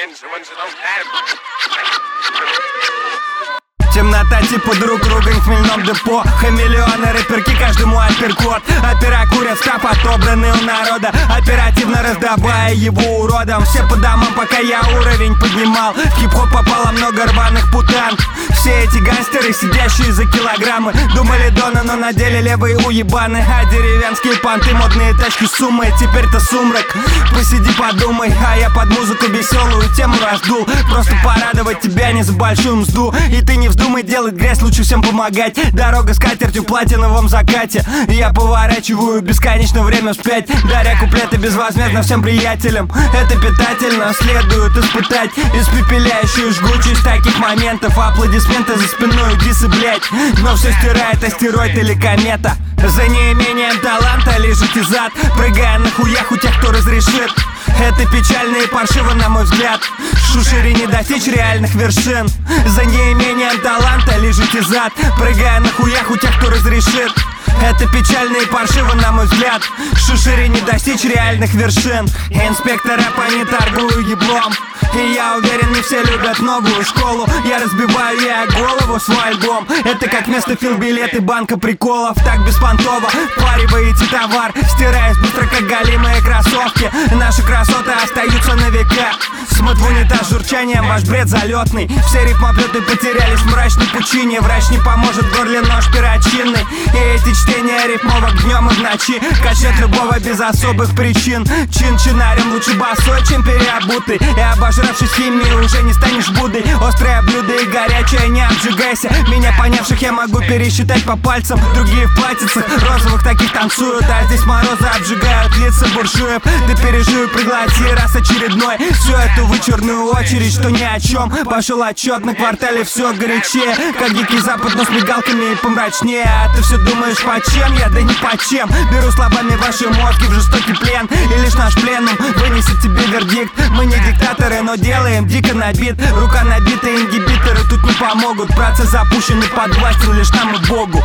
Темнота типа друг, ругань в хмельном депо. Хамелеоны, рэперки, каждому апперкот. Опера курят скаф, отобранный у народа, оперативно раздавая его уродом. Все по домам, пока я уровень поднимал. В хип-хоп попало много рваных путан. Все эти гангстеры, сидящие за килограммы, думали Дона, но на деле левые уебаны. А деревенские понты, модные тачки, суммы. Теперь-то сумрак, посиди подумай. А я под музыку веселую тему раздул. Просто порадовать тебя не за большую мзду. И ты не вздумай делать грязь, лучше всем помогать. Дорога с катертью в платиновом закате. Я поворачиваю бесконечно время вспять, даря куплеты безвозмездно всем приятелям. Это питательно, следует испытать испепеляющую жгучесть таких моментов. Аплодисменты за спиной, дисы, блять. Но все стирает астероид или комета. За неимением таланта лежит и зад, прыгая на хуях у тех, кто разрешит. Это печально и паршиво, на мой взгляд. Шушере не достичь реальных вершин. За неимением таланта лежит и зад, прыгая на хуях у тех, кто разрешит. Это печально и паршиво, на мой взгляд. Шушере не достичь реальных вершин. Инспектор рэпа не торгую еблом. И я уверен, не все любят новую школу. Я разбиваю ей голову свой альбом. Это как вместо филбилеты банка приколов. Так беспонтово впариваете товар, стираясь быстро, как голимые кроссовки. Наши красоты остаются на века. Смыт в унитаз журчанием, ваш бред залетный. Все рифмоплеты потерялись в мрачной пучине. Врач не поможет, в горле нож перочинный. И эти чтения рифмовок днем и в ночи качнет любого без особых причин. Чин-чинарем лучше босой, чем переобутый. И обожравшись химии уже не станешь Буддой. Острое блюдо и горячее, не обжигайся. Меня понявших я могу пересчитать по пальцам. Другие в платьицах розовых таких танцуют. А здесь морозы обжигают лица буржуев. Ты переживи, пригласи раз очередной всю эту вычурную очередь, что ни о чем. Пошел отчет, на квартале все горячее, как дикий запад, но с мигалками и помрачнее. А ты все думаешь, по чем я? Да не по чем. Беру словами ваши мозги в жестокий плен. И лишь наш пленум вынесет тебе вердикт. Мы не диктаторы, но делаем дико набит. Рука набита, ингибиторы тут не помогут. Процесс запущен и подвластен лишь нам и Богу.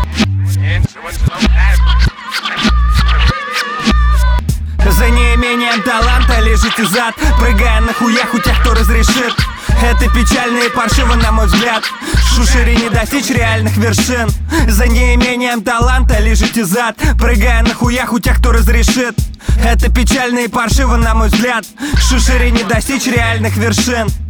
За неимением таланта лежит и зад, прыгая на хуях у тех, кто разрешит. Это печально и паршиво, на мой взгляд. Шушере не достичь реальных вершин. За неимением таланта лежит и зад, прыгая на хуях у тех, кто разрешит. Это печально и паршиво, на мой взгляд. Шушере не достичь реальных вершин.